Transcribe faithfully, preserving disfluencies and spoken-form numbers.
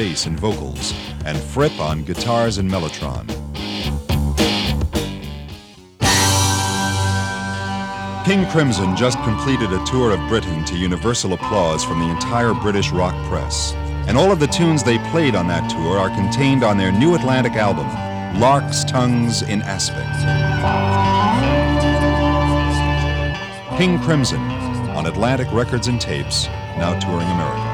bass and vocals, and Fripp on guitars and mellotron. King Crimson just completed a tour of Britain to universal applause from the entire British rock press. And all of the tunes they played on that tour are contained on their new Atlantic album, Lark's Tongues in Aspect. King Crimson on Atlantic Records and Tapes, now touring America.